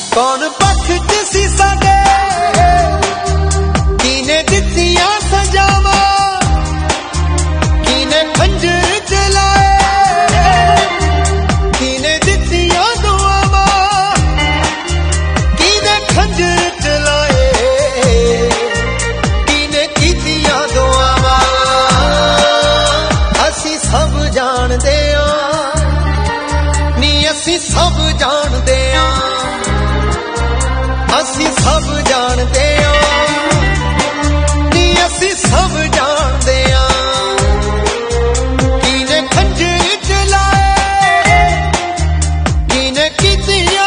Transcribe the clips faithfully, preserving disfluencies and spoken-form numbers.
कौन पक्ष च सी साडे किने दित्तियां सजावां किने खंजर चलाए किने दित्तियां दुआवां किने खंजर चलाए किने कीतियां दुआवां असी सब जानदे आं नी असी सब जानदे आं असी सब जानदे आं नी असी सब जानदे आं किने खंजर चलाए किने कीतियां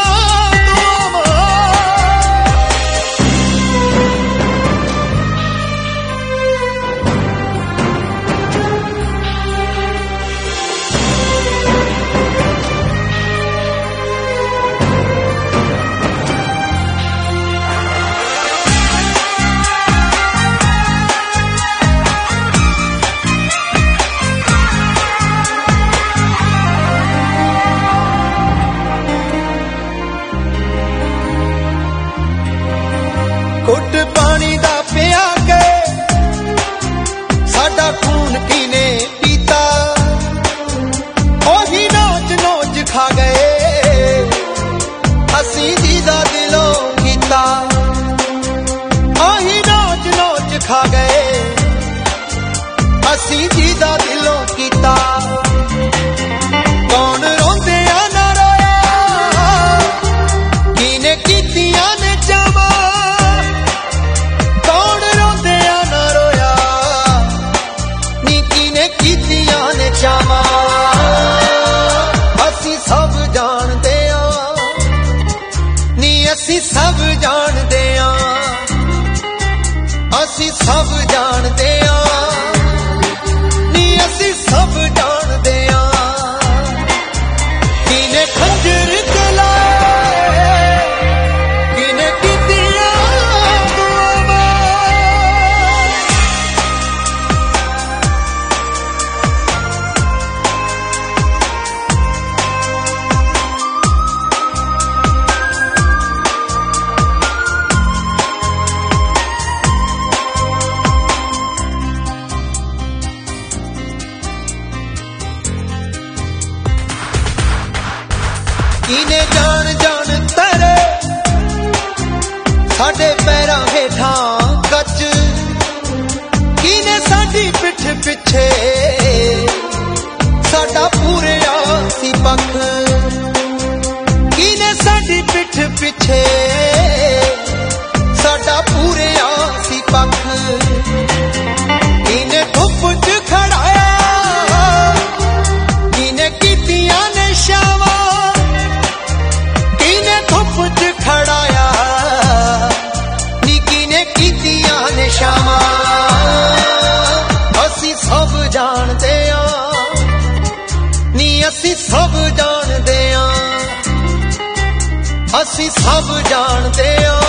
घुट पानी दा पिया के साडा खून किने पीता ओही नोच नोच खा गए असी दीदा दिलों कीता ओही नोच नोच खा गए असी दीदा दिलों कीता कौन रोंदे आ ना रोया किने कीतियां ने चावां असी सब जानदे आं नी असी सब जानदे आं असी सब जानदे आं नी असी सब जानदे आं किने खंजर चलाए किने कीतियां किने जान जान तेरे साडे पैरां हेठां कच किने साडी पिठ पिछे साडा पूरे आसी पख किने साडी पिठ पिछे साडा पूरे आसी पख किने धुप च खड़ाया किने कीतियां ने शावां धुप च खड़ाया नी किने कीतियां ने शावां असी सब जानदे आं नी असी सब जानदे आं असी सब जानदे आं